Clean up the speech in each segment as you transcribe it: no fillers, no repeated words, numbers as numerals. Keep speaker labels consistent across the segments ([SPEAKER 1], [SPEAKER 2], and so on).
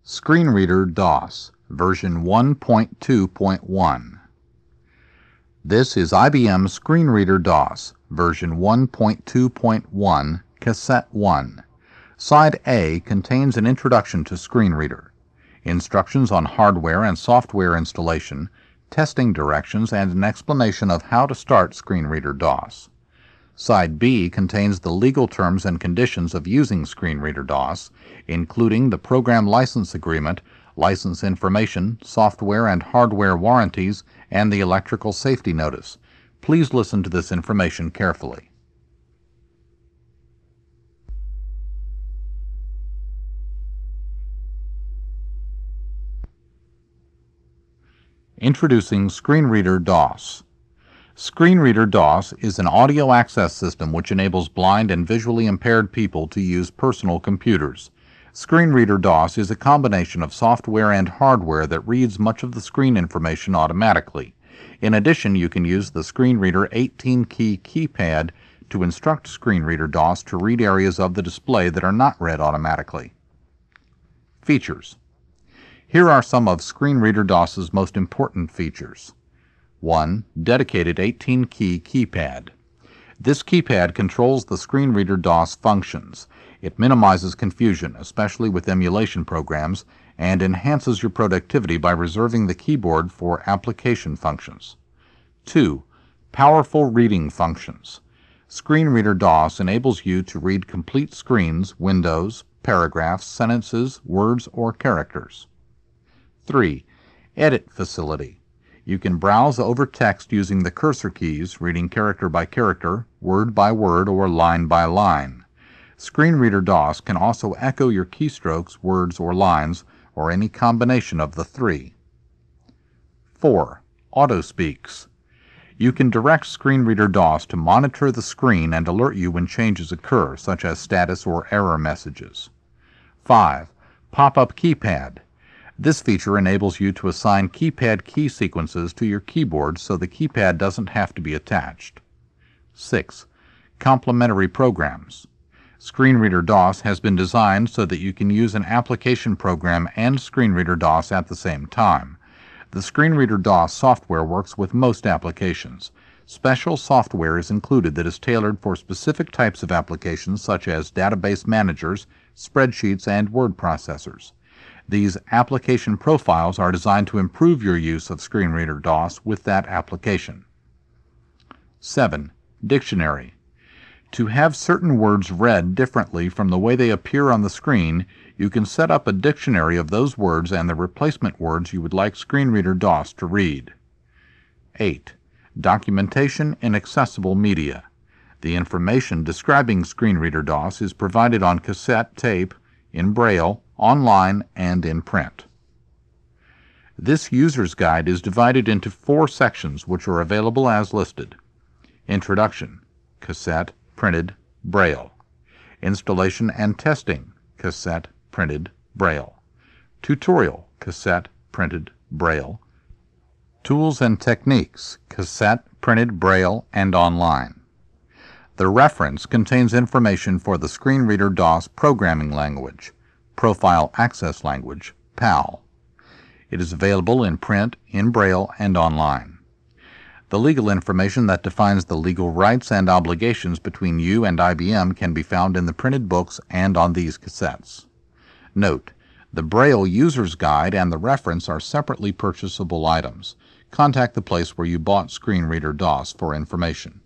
[SPEAKER 1] Screen Reader DOS, version 1.2.1. This is IBM Screen Reader DOS, version 1.2.1, Cassette 1. Side A contains an introduction to Screen Reader, instructions on hardware and software installation, testing directions, and an explanation of how to start Screen Reader DOS. Side B contains the legal terms and conditions of using Screen Reader DOS, including the Program License Agreement, license information, software and hardware warranties, and the Electrical Safety Notice. Please listen to this information carefully. Introducing Screen Reader DOS. Screen Reader DOS is an audio access system which enables blind and visually impaired people to use personal computers. Screen Reader DOS is a combination of software and hardware that reads much of the screen information automatically. In addition, you can use the Screen Reader 18-key keypad to instruct Screen Reader DOS to read areas of the display that are not read automatically. Features. Here are some of Screen Reader DOS's most important features. 1. Dedicated 18-key keypad. This keypad controls the Screen Reader DOS functions. It minimizes confusion, especially with emulation programs, and enhances your productivity by reserving the keyboard for application functions. 2. Powerful reading functions. Screen Reader DOS enables you to read complete screens, windows, paragraphs, sentences, words, or characters. 3. Edit facility. You can browse over text using the cursor keys, reading character by character, word by word, or line by line. Screen Reader DOS can also echo your keystrokes, words, or lines, or any combination of the three. 4. Auto-speaks. You can direct Screen Reader DOS to monitor the screen and alert you when changes occur, such as status or error messages. 5. Pop-up keypad. This feature enables you to assign keypad key sequences to your keyboard so the keypad doesn't have to be attached. 6. Complementary programs. Screen Reader DOS has been designed so that you can use an application program and Screen Reader DOS at the same time. The Screen Reader DOS software works with most applications. Special software is included that is tailored for specific types of applications such as database managers, spreadsheets, and word processors. These application profiles are designed to improve your use of Screen Reader DOS with that application. 7. Dictionary. To have certain words read differently from the way they appear on the screen, you can set up a dictionary of those words and the replacement words you would like Screen Reader DOS to read. 8. Documentation in accessible media. The information describing Screen Reader DOS is provided on cassette tape, in Braille, online, and in print. This user's guide is divided into 4 sections which are available as listed. Introduction, cassette, printed, Braille. Installation and testing, cassette, printed, Braille. Tutorial, cassette, printed, Braille. Tools and techniques, cassette, printed, Braille, and online. The reference contains information for the Screen Reader DOS programming language, Profile Access Language, PAL. It is available in print, in Braille, and online. The legal information that defines the legal rights and obligations between you and IBM can be found in the printed books and on these cassettes. Note: the Braille User's Guide and the reference are separately purchasable items. Contact the place where you bought Screen Reader DOS for information.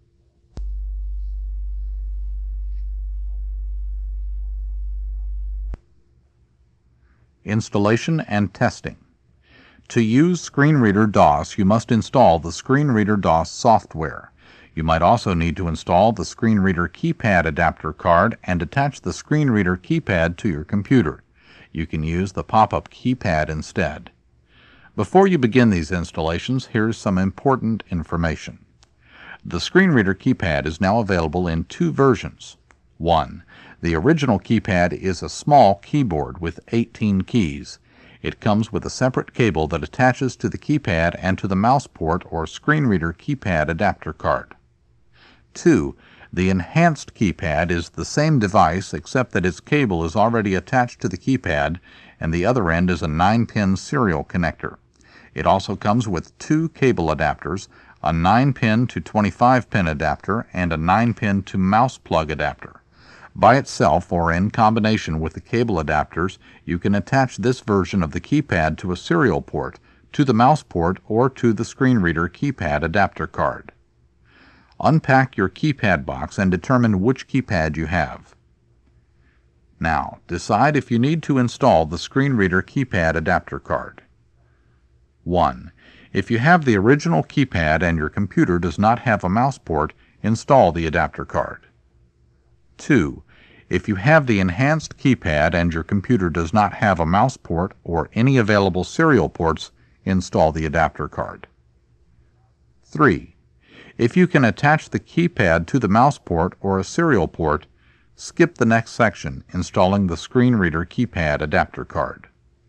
[SPEAKER 1] Installation and testing. To use Screen Reader DOS, you must install the Screen Reader DOS software. You might also need to install the Screen Reader keypad adapter card and attach the Screen Reader keypad to your computer. You can use the pop-up keypad instead. Before you begin these installations, here's some important information. The Screen Reader keypad is now available in 2 versions. 1. The original keypad is a small keyboard with 18 keys. It comes with a separate cable that attaches to the keypad and to the mouse port or Screen Reader keypad adapter card. 2. The enhanced keypad is the same device except that its cable is already attached to the keypad and the other end is a 9-pin serial connector. It also comes with two cable adapters, a 9-pin to 25-pin adapter and a 9-pin to mouse plug adapter. By itself or in combination with the cable adapters, you can attach this version of the keypad to a serial port, to the mouse port, or to the screen reader keypad adapter card. Unpack your keypad box and determine which keypad you have. Now, decide if you need to install the screen reader keypad adapter card. 1. If you have the original keypad and your computer does not have a mouse port, install the adapter card. 2. If you have the enhanced keypad and your computer does not have a mouse port or any available serial ports, install the adapter card. 3. If you can attach the keypad to the mouse port or a serial port, skip the next section, installing the screen reader keypad adapter card.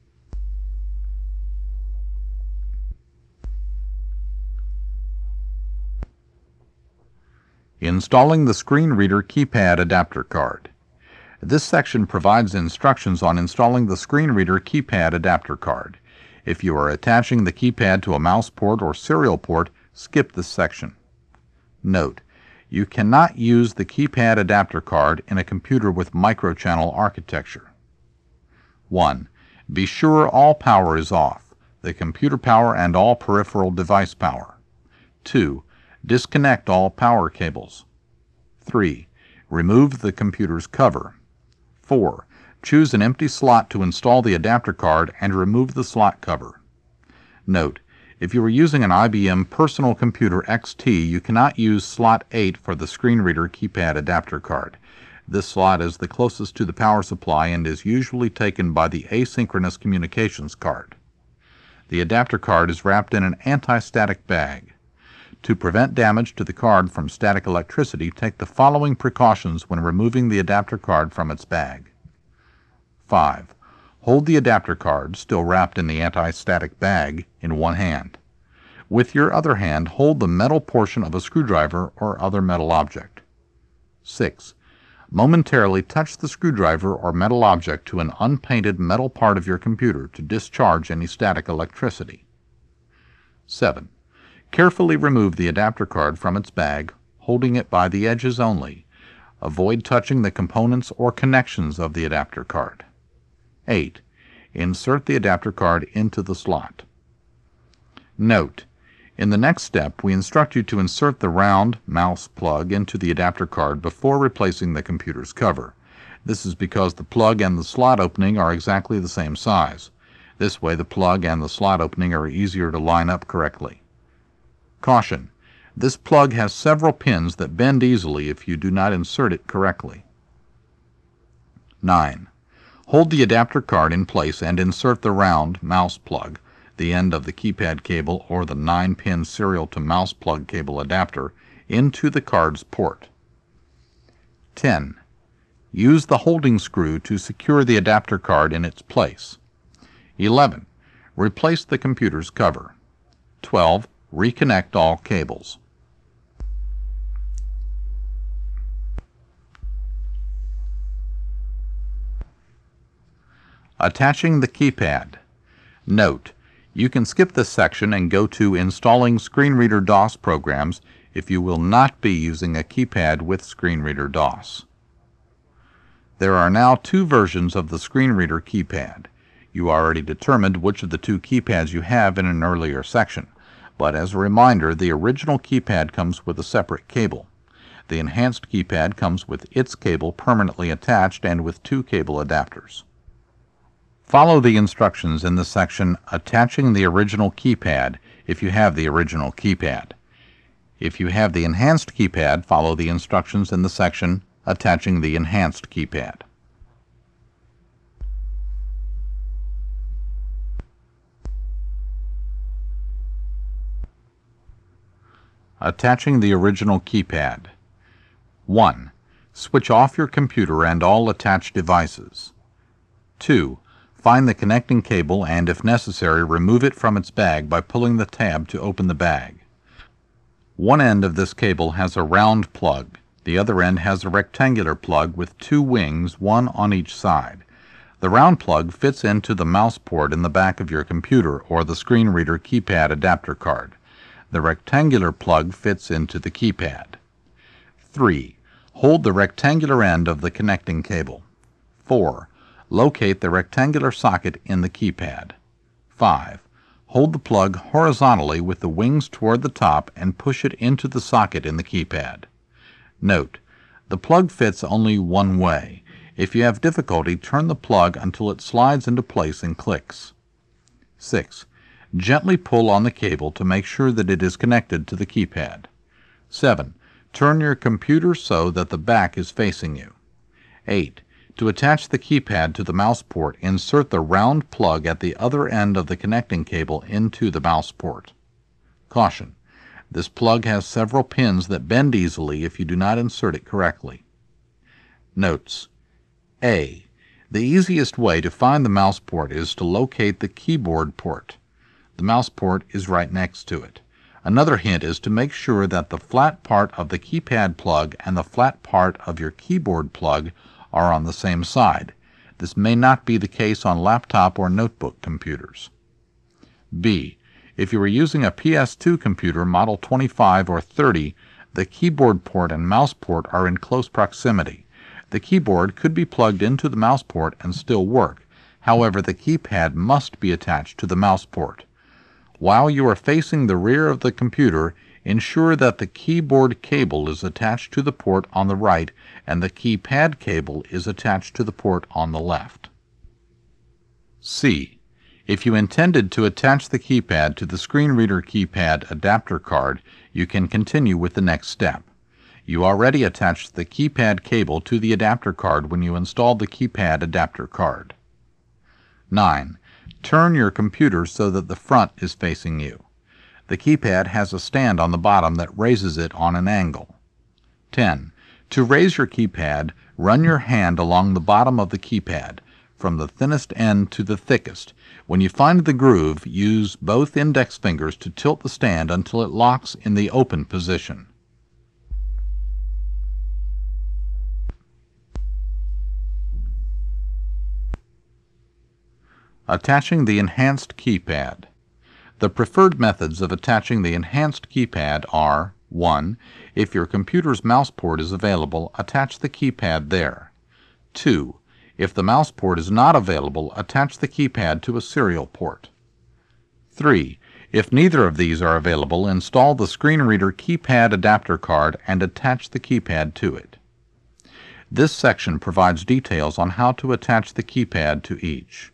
[SPEAKER 1] Installing the screen reader keypad adapter card. This section provides instructions on installing the screen reader keypad adapter card. If you are attaching the keypad to a mouse port or serial port, skip this section. Note: you cannot use the keypad adapter card in a computer with microchannel architecture. 1. Be sure all power is off, the computer power and all peripheral device power. 2. Disconnect all power cables. 3. Remove the computer's cover. 4. Choose an empty slot to install the adapter card and remove the slot cover. Note: if you are using an IBM Personal Computer XT, you cannot use slot 8 for the screen reader keypad adapter card. This slot is the closest to the power supply and is usually taken by the asynchronous communications card. The adapter card is wrapped in an anti-static bag. To prevent damage to the card from static electricity, take the following precautions when removing the adapter card from its bag. 5. Hold the adapter card, still wrapped in the anti-static bag, in one hand. With your other hand, hold the metal portion of a screwdriver or other metal object. 6. Momentarily touch the screwdriver or metal object to an unpainted metal part of your computer to discharge any static electricity. 7. Carefully remove the adapter card from its bag, holding it by the edges only. Avoid touching the components or connections of the adapter card. 8. Insert the adapter card into the slot. Note: in the next step, we instruct you to insert the round mouse plug into the adapter card before replacing the computer's cover. This is because the plug and the slot opening are exactly the same size. This way, the plug and the slot opening are easier to line up correctly. Caution: this plug has several pins that bend easily if you do not insert it correctly. 9. Hold the adapter card in place and insert the round mouse plug, the end of the keypad cable or the 9-pin serial to mouse plug cable adapter, into the card's port. 10. Use the holding screw to secure the adapter card in its place. 11. Replace the computer's cover. 12. Reconnect all cables. Attaching the keypad. Note: you can skip this section and go to Installing Screen Reader DOS Programs if you will not be using a keypad with Screen Reader DOS. There are now two versions of the Screen Reader keypad. You already determined which of the two keypads you have in an earlier section, but as a reminder, the original keypad comes with a separate cable. The enhanced keypad comes with its cable permanently attached and with two cable adapters. Follow the instructions in the section Attaching the Original Keypad if you have the original keypad. If you have the enhanced keypad, follow the instructions in the section Attaching the Enhanced Keypad. Attaching the original keypad. 1. Switch off your computer and all attached devices. 2. Find the connecting cable and, if necessary, remove it from its bag by pulling the tab to open the bag. One end of this cable has a round plug. The other end has a rectangular plug with two wings, one on each side. The round plug fits into the mouse port in the back of your computer or the screen reader keypad adapter card. The rectangular plug fits into the keypad. 3. Hold the rectangular end of the connecting cable. 4. Locate the rectangular socket in the keypad. 5. Hold the plug horizontally with the wings toward the top and push it into the socket in the keypad. Note: the plug fits only one way. If you have difficulty, turn the plug until it slides into place and clicks. 6. Gently pull on the cable to make sure that it is connected to the keypad. 7. Turn your computer so that the back is facing you. 8. To attach the keypad to the mouse port, insert the round plug at the other end of the connecting cable into the mouse port. Caution: this plug has several pins that bend easily if you do not insert it correctly. Notes: A. The easiest way to find the mouse port is to locate the keyboard port. The mouse port is right next to it. Another hint is to make sure that the flat part of the keypad plug and the flat part of your keyboard plug are on the same side. This may not be the case on laptop or notebook computers. B. If you are using a PS2 computer model 25 or 30, the keyboard port and mouse port are in close proximity. The keyboard could be plugged into the mouse port and still work. However, the keypad must be attached to the mouse port. While you are facing the rear of the computer, ensure that the keyboard cable is attached to the port on the right and the keypad cable is attached to the port on the left. C. If you intended to attach the keypad to the screen reader keypad adapter card, you can continue with the next step. You already attached the keypad cable to the adapter card when you installed the keypad adapter card. 9. Turn your computer so that the front is facing you. The keypad has a stand on the bottom that raises it on an angle. 10. To raise your keypad, run your hand along the bottom of the keypad, from the thinnest end to the thickest. When you find the groove, use both index fingers to tilt the stand until it locks in the open position. Attaching the enhanced keypad. The preferred methods of attaching the enhanced keypad are: 1. If your computer's mouse port is available, attach the keypad there. 2. If the mouse port is not available, attach the keypad to a serial port. 3. If neither of these are available, install the screen reader keypad adapter card and attach the keypad to it. This section provides details on how to attach the keypad to each.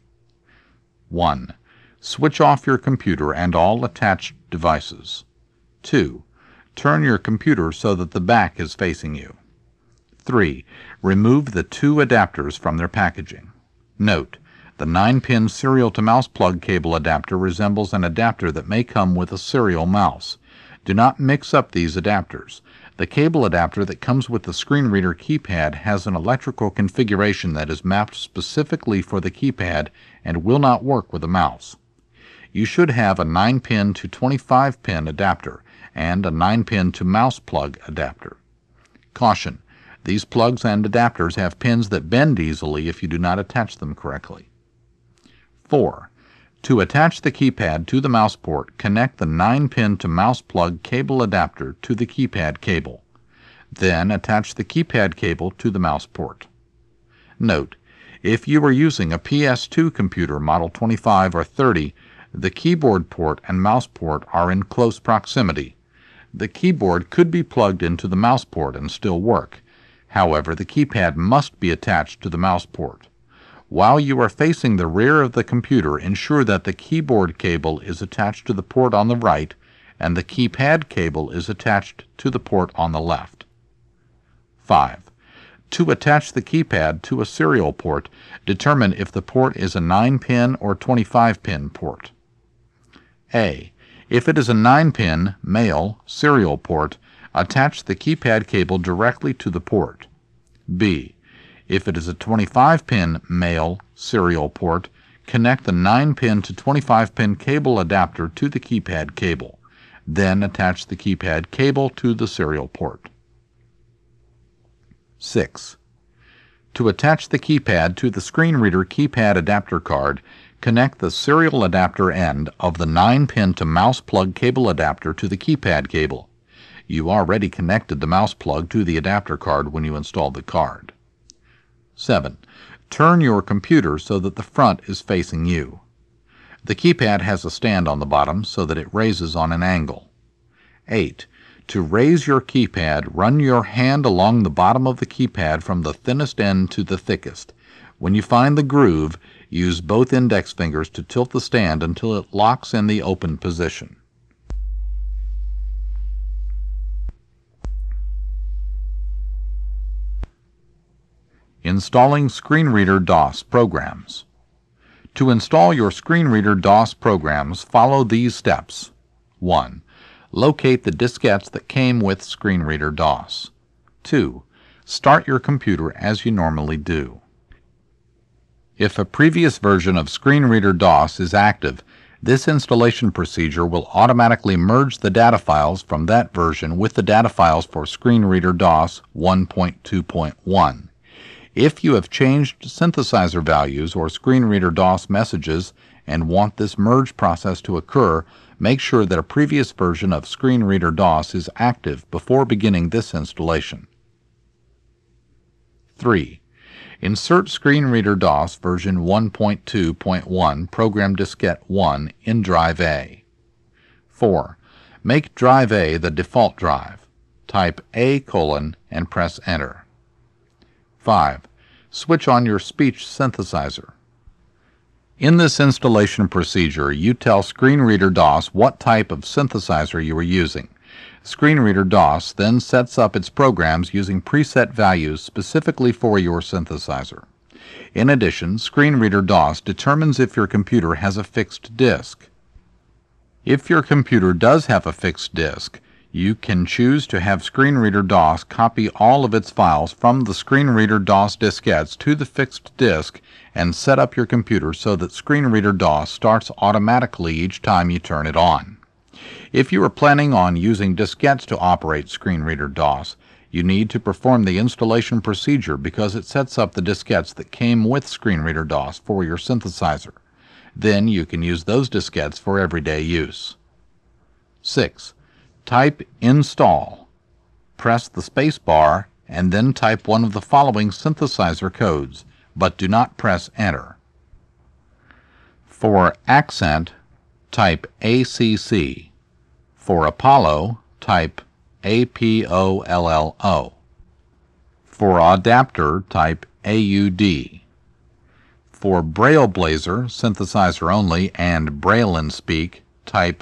[SPEAKER 1] 1. Switch off your computer and all attached devices. 2. Turn your computer so that the back is facing you. 3. Remove the two adapters from their packaging. Note: the 9-pin serial to mouse plug cable adapter resembles an adapter that may come with a serial mouse. Do not mix up these adapters. The cable adapter that comes with the screen reader keypad has an electrical configuration that is mapped specifically for the keypad and will not work with a mouse. You should have a 9-pin to 25-pin adapter and a 9-pin to mouse plug adapter. Caution: these plugs and adapters have pins that bend easily if you do not attach them correctly. 4. To attach the keypad to the mouse port, connect the 9-pin to mouse plug cable adapter to the keypad cable. Then attach the keypad cable to the mouse port. Note: if you are using a PS2 computer model 25 or 30, the keyboard port and mouse port are in close proximity. The keyboard could be plugged into the mouse port and still work. However, the keypad must be attached to the mouse port. While you are facing the rear of the computer, ensure that the keyboard cable is attached to the port on the right and the keypad cable is attached to the port on the left. 5. To attach the keypad to a serial port, determine if the port is a 9-pin or 25-pin port. A. If it is a 9-pin male serial port, attach the keypad cable directly to the port. B. If it is a 25-pin male serial port, connect the 9-pin to 25-pin cable adapter to the keypad cable. Then attach the keypad cable to the serial port. 6. To attach the keypad to the screen reader keypad adapter card, connect the serial adapter end of the 9-pin to mouse plug cable adapter to the keypad cable. You already connected the mouse plug to the adapter card when you installed the card. 7. Turn your computer so that the front is facing you. The keypad has a stand on the bottom so that it raises on an angle. 8. To raise your keypad, run your hand along the bottom of the keypad from the thinnest end to the thickest. When you find the groove, use both index fingers to tilt the stand until it locks in the open position. Installing Screen Reader DOS programs. To install your Screen Reader DOS programs, follow these steps. 1. Locate the diskettes that came with Screen Reader DOS. 2. Start your computer as you normally do. If a previous version of Screen Reader DOS is active, this installation procedure will automatically merge the data files from that version with the data files for Screen Reader DOS 1.2.1. If you have changed synthesizer values or Screen Reader DOS messages and want this merge process to occur, make sure that a previous version of Screen Reader DOS is active before beginning this installation. 3. Insert Screen Reader DOS version 1.2.1 Program Diskette 1 in Drive A. 4. Make Drive A the default drive. Type A: and press Enter. 5. Switch on your speech synthesizer. In this installation procedure, you tell Screen Reader DOS what type of synthesizer you are using. Screen Reader DOS then sets up its programs using preset values specifically for your synthesizer. In addition, Screen Reader DOS determines if your computer has a fixed disk. If your computer does have a fixed disk, you can choose to have Screen Reader DOS copy all of its files from the Screen Reader DOS diskettes to the fixed disk and set up your computer so that Screen Reader DOS starts automatically each time you turn it on. If you are planning on using diskettes to operate Screen Reader DOS, you need to perform the installation procedure because it sets up the diskettes that came with Screen Reader DOS for your synthesizer. Then you can use those diskettes for everyday use. 6. Type Install. Press the space bar and then type one of the following synthesizer codes, but do not press Enter. For Accent, type ACC. For Apollo, type APOLLO. For Adapter, type AUD. For Brailleblazer, synthesizer only, and Braille and Speak, type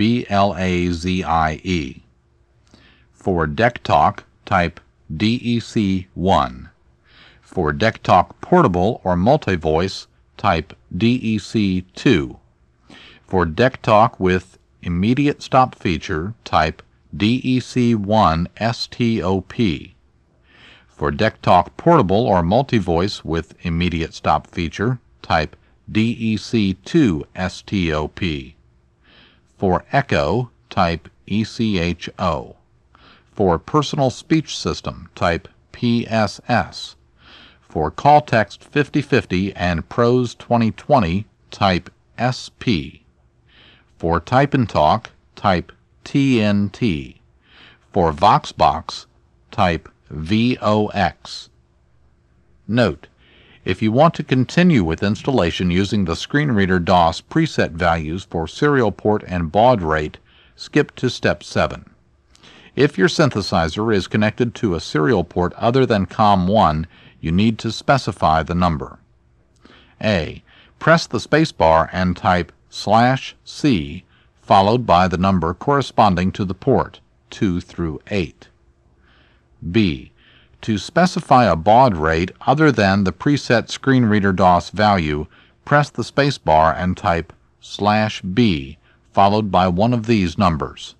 [SPEAKER 1] BLAZIE. For DECtalk, type DEC1. For DECtalk Portable or Multivoice, type DEC2. For DECtalk with Immediate Stop feature, type DEC1 STOP. For DECtalk Portable or Multivoice with Immediate Stop feature, type DEC2 STOP. For Echo, type ECHO. For Personal Speech System, type PSS. For Call Text 5050 and Prose 2020, type SP. For Type and Talk, type TNT. For VoxBox, type VOX. Note: if you want to continue with installation using the Screen Reader DOS preset values for serial port and baud rate, skip to Step 7. If your synthesizer is connected to a serial port other than COM1, you need to specify the number. A. Press the spacebar and type /C followed by the number corresponding to the port, 2 through 8. B. To specify a baud rate other than the preset Screen Reader DOS value, press the spacebar and type /B followed by one of these numbers: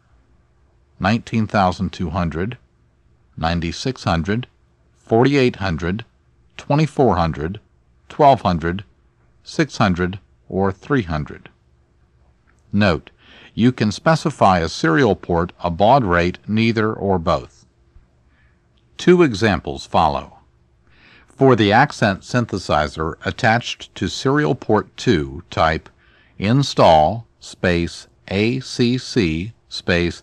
[SPEAKER 1] 19,200, 9,600, 4,800, 2,400, 1,200, 600, or 300. Note: you can specify a serial port, a baud rate, neither or both. Two examples follow. For the accent synthesizer attached to serial port 2, type install space ACC space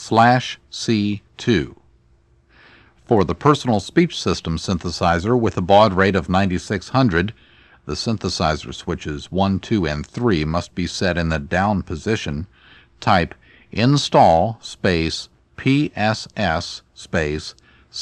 [SPEAKER 1] /C2. For the personal speech system synthesizer with a baud rate of 9600, the synthesizer switches 1, 2, and 3 must be set in the down position. Type install space PSS space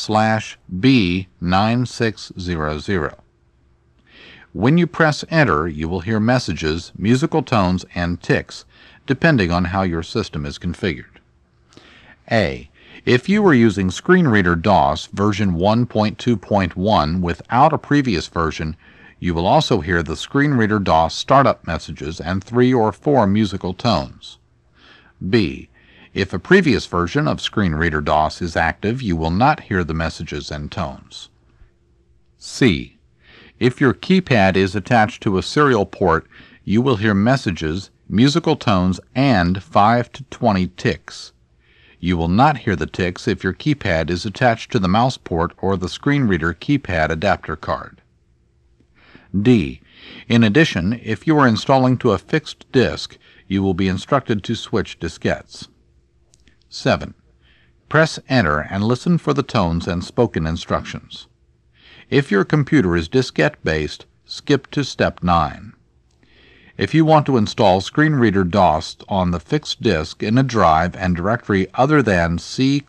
[SPEAKER 1] /B9600. When you press enter, you will hear messages, musical tones, and ticks, depending on how your system is configured. A. If you were using ScreenReader DOS version 1.2.1 without a previous version, you will also hear the ScreenReader DOS startup messages and 3 or 4 musical tones. B. If a previous version of ScreenReader DOS is active, you will not hear the messages and tones. C. If your keypad is attached to a serial port, you will hear messages, musical tones, and 5 to 20 ticks. You will not hear the ticks if your keypad is attached to the mouse port or the ScreenReader keypad adapter card. D. In addition, if you are installing to a fixed disk, you will be instructed to switch diskettes. 7. Press enter and listen for the tones and spoken instructions. If your computer is diskette-based, skip to step 9. If you want to install ScreenReader DOS on the fixed disk in a drive and directory other than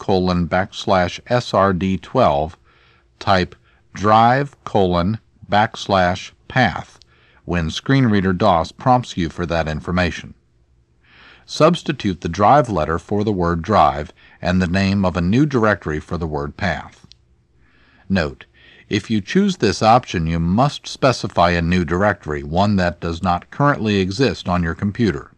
[SPEAKER 1] C:\srd12, type drive:\path when ScreenReader DOS prompts you for that information. Substitute the drive letter for the word drive and the name of a new directory for the word path. Note: if you choose this option, you must specify a new directory, one that does not currently exist on your computer.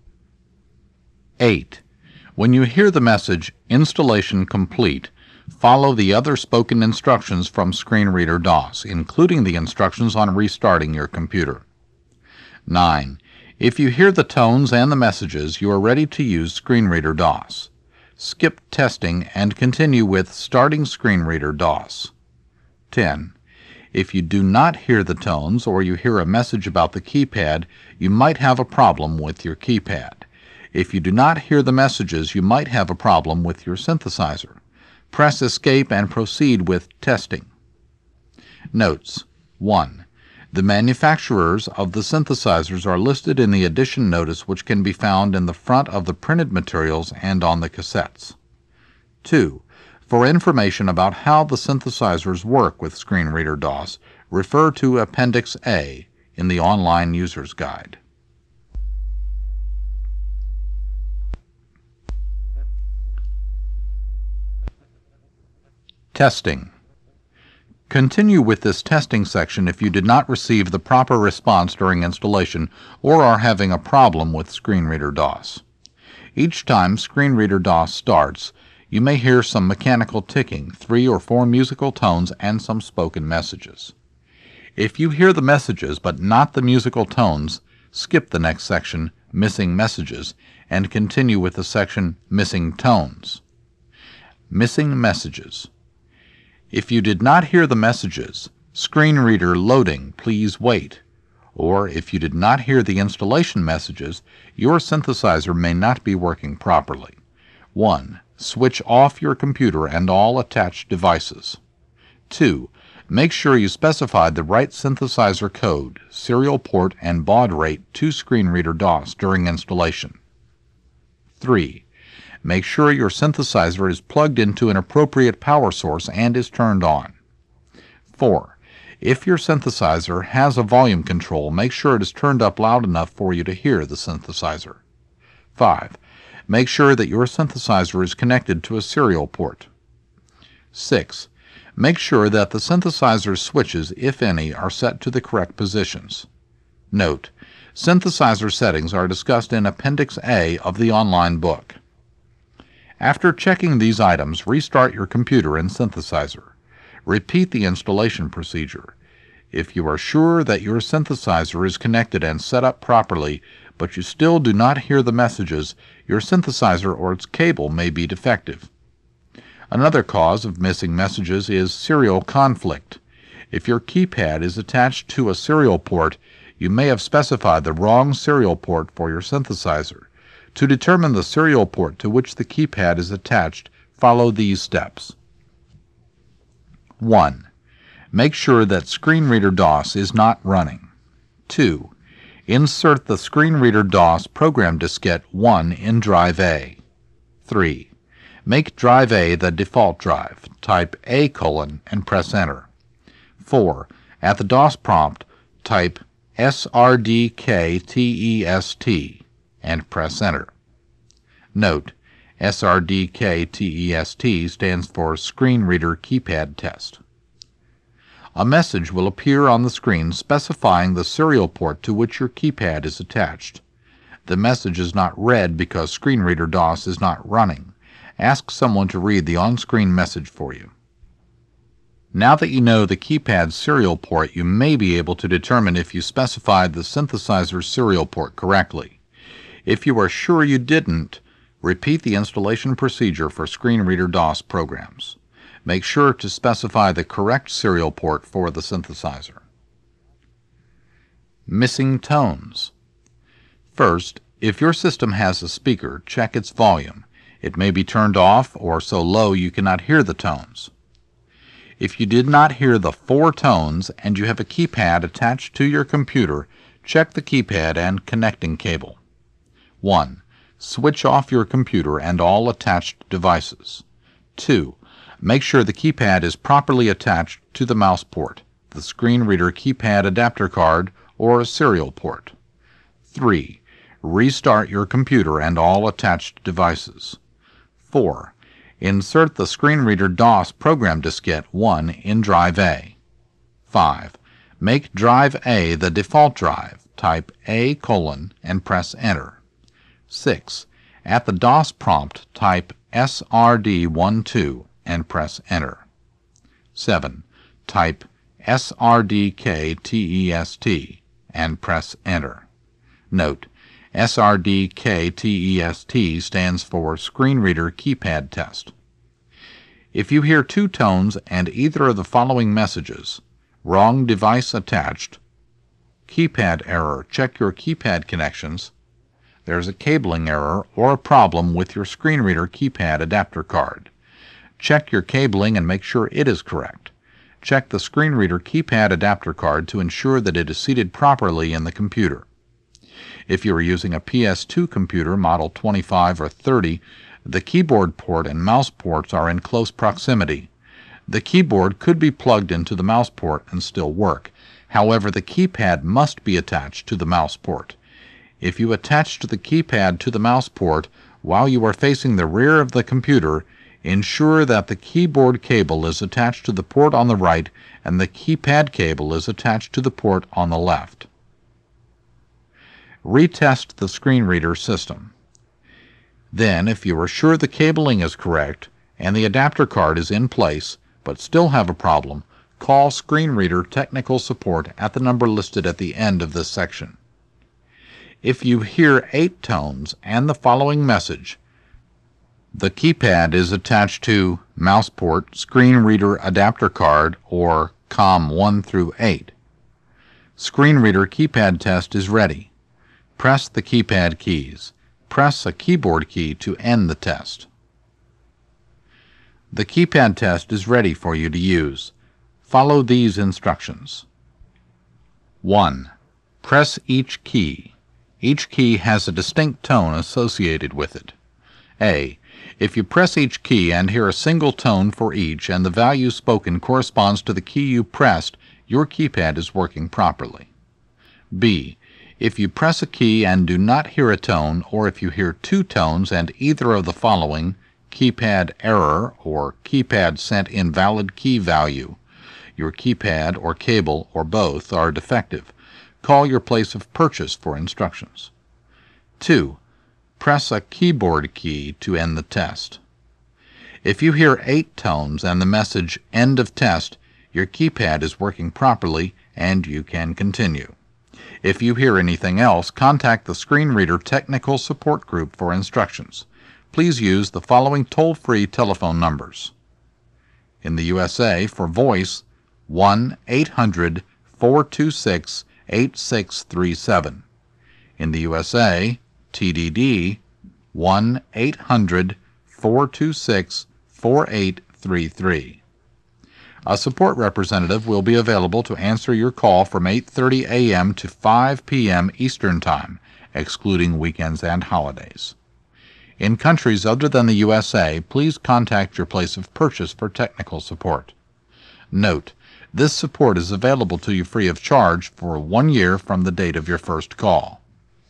[SPEAKER 1] 8. When you hear the message, Installation Complete, follow the other spoken instructions from ScreenReader DOS, including the instructions on restarting your computer. 9. If you hear the tones and the messages, you are ready to use ScreenReader DOS. Skip testing and continue with Starting ScreenReader DOS. 10. If you do not hear the tones or you hear a message about the keypad, you might have a problem with your keypad. If you do not hear the messages, you might have a problem with your synthesizer. Press Escape and proceed with testing. Notes: 1. The manufacturers of the synthesizers are listed in the edition notice, which can be found in the front of the printed materials and on the cassettes. 2. For information about how the synthesizers work with ScreenReader DOS, refer to Appendix A in the Online User's Guide. Testing. Continue with this testing section if you did not receive the proper response during installation or are having a problem with ScreenReader DOS. Each time ScreenReader DOS starts, you may hear some mechanical ticking, 3 or 4 musical tones, and some spoken messages. If you hear the messages but not the musical tones, skip the next section, Missing Messages, and continue with the section Missing Tones. Missing Messages. If you did not hear the messages, ScreenReader loading, please wait. Or if you did not hear the installation messages, your synthesizer may not be working properly. 1. Switch off your computer and all attached devices. 2. Make sure you specified the right synthesizer code, serial port, and baud rate to ScreenReader DOS during installation. 3. Make sure your synthesizer is plugged into an appropriate power source and is turned on. 4. If your synthesizer has a volume control, make sure it is turned up loud enough for you to hear the synthesizer. 5. Make sure that your synthesizer is connected to a serial port. 6. Make sure that the synthesizer's switches, if any, are set to the correct positions. Note: synthesizer settings are discussed in Appendix A of the online book. After checking these items, restart your computer and synthesizer. Repeat the installation procedure. If you are sure that your synthesizer is connected and set up properly, but you still do not hear the messages, your synthesizer or its cable may be defective. Another cause of missing messages is serial conflict. If your keypad is attached to a serial port, you may have specified the wrong serial port for your synthesizer. To determine the serial port to which the keypad is attached, follow these steps. 1. Make sure that ScreenReader DOS is not running. 2. Insert the ScreenReader DOS program diskette 1 in drive A. 3. Make drive A the default drive. Type A: and press enter. 4. At the DOS prompt, type SRDKTEST and press enter. Note: SRDKTEST stands for Screen Reader Keypad Test. A message will appear on the screen specifying the serial port to which your keypad is attached. The message is not read because ScreenReader DOS is not running. Ask someone to read the on-screen message for you. Now that you know the keypad serial port, you may be able to determine if you specified the synthesizer serial port correctly. If you are sure you didn't, repeat the installation procedure for ScreenReader DOS programs. Make sure to specify the correct serial port for the synthesizer. Missing tones. First, if your system has a speaker, check its volume. It may be turned off or so low you cannot hear the tones. If you did not hear the 4 tones and you have a keypad attached to your computer, check the keypad and connecting cable. 1. Switch off your computer and all attached devices. 2. Make sure the keypad is properly attached to the mouse port, the ScreenReader keypad adapter card, or a serial port. 3. Restart your computer and all attached devices. 4. Insert the ScreenReader DOS program diskette 1 in drive A. 5. Make drive A the default drive. Type A: and press enter. 6. At the DOS prompt, type SRD12 and press enter. 7. Type SRDKTEST and press enter. Note: SRDKTEST stands for ScreenReader Keypad Test. If you hear 2 tones and either of the following messages: wrong device attached, keypad error, check your keypad connections, there's a cabling error or a problem with your ScreenReader keypad adapter card, check your cabling and make sure it is correct. Check the ScreenReader keypad adapter card to ensure that it is seated properly in the computer. If you are using a PS2 computer, model 25 or 30, the keyboard port and mouse ports are in close proximity. The keyboard could be plugged into the mouse port and still work. However, the keypad must be attached to the mouse port. If you attach the keypad to the mouse port while you are facing the rear of the computer, ensure that the keyboard cable is attached to the port on the right and the keypad cable is attached to the port on the left. Retest the ScreenReader system. Then, if you are sure the cabling is correct and the adapter card is in place but still have a problem, call ScreenReader Technical Support at the number listed at the end of this section. If you hear 8 tones and the following message: the keypad is attached to mouse port, ScreenReader adapter card, or COM 1 through 8. ScreenReader keypad test is ready. Press the keypad keys. Press a keyboard key to end the test. The keypad test is ready for you to use. Follow these instructions. 1. Press each key. Each key has a distinct tone associated with it. A. If you press each key and hear a single tone for each and the value spoken corresponds to the key you pressed, your keypad is working properly. B. If you press a key and do not hear a tone, or if you hear 2 tones and either of the following: keypad error or keypad sent invalid key value, your keypad or cable or both are defective, call your place of purchase for instructions. 2. Press a keyboard key to end the test. If you hear 8 tones and the message "End of test," your keypad is working properly and you can continue. If you hear anything else, contact the ScreenReader Technical Support Group for instructions. Please use the following toll-free telephone numbers: In the USA, for voice, 1-800-426-8637. In the USA, TDD, 1-800-426-4833. A support representative will be available to answer your call from 8:30 a.m. to 5 p.m. Eastern Time, excluding weekends and holidays. In countries other than the USA, please contact your place of purchase for technical support. Note, this support is available to you free of charge for 1 year from the date of your first call.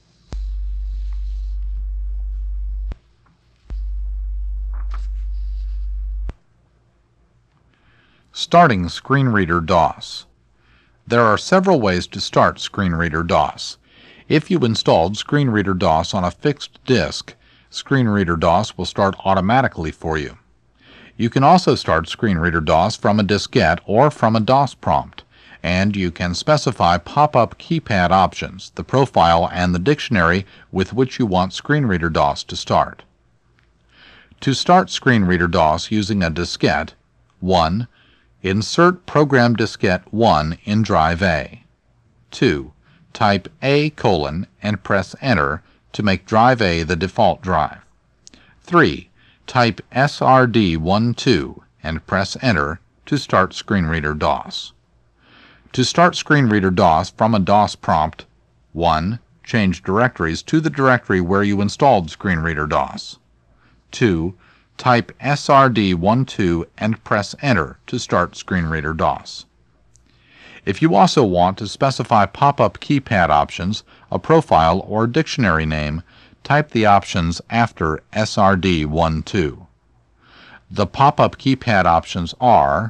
[SPEAKER 1] Starting Screen Reader DOS. There are several ways to start Screen Reader DOS. If you installed Screen Reader DOS on a fixed disk, Screen Reader DOS will start automatically for you. You can also start Screen Reader DOS from a diskette or from a DOS prompt, and you can specify pop-up keypad options, the profile, and the dictionary with which you want Screen Reader DOS to start. To start Screen Reader DOS using a diskette, 1. Insert Program Diskette 1 in Drive A. 2. Type A: and press Enter to make Drive A the default drive. 3. Type SRD12 and press Enter to start Screen Reader DOS. To start Screen Reader DOS from a DOS prompt, 1. Change directories to the directory where you installed Screen Reader DOS. 2. Type SRD12 and press Enter to start Screen Reader DOS. If you also want to specify pop-up keypad options, a profile, or dictionary name, type the options after SRD12. The pop-up keypad options are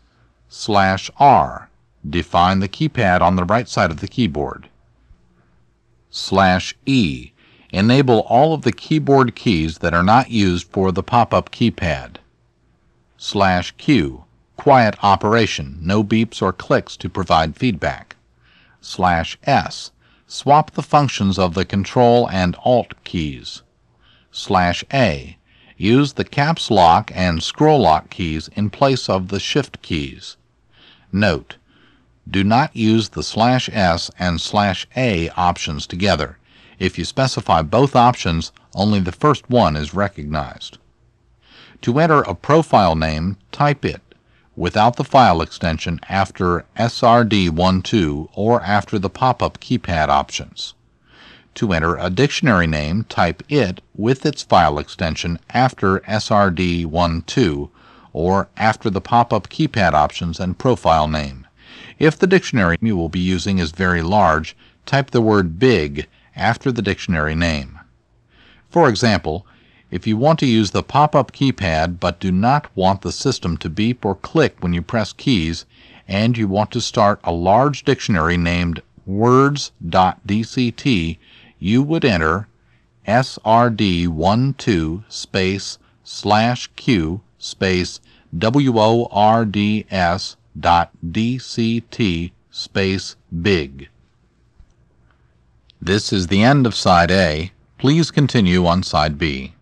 [SPEAKER 1] /R, define the keypad on the right side of the keyboard. /E, enable all of the keyboard keys that are not used for the pop-up keypad. /Q, quiet operation, no beeps or clicks to provide feedback. /S, swap the functions of the Control and Alt keys. /A, use the Caps Lock and Scroll Lock keys in place of the Shift keys. Note, do not use the /S and /A options together. If you specify both options, only the first one is recognized. To enter a profile name, type it without the file extension after SRD12 or after the pop-up keypad options. To enter a dictionary name, type it with its file extension after SRD12 or after the pop-up keypad options and profile name. If the dictionary you will be using is very large, type the word big after the dictionary name. For example, if you want to use the pop-up keypad but do not want the system to beep or click when you press keys, and you want to start a large dictionary named words.dct, you would enter SRD12 space /Q space WORDS.DCT space big. This is the end of Side A. Please continue on Side B.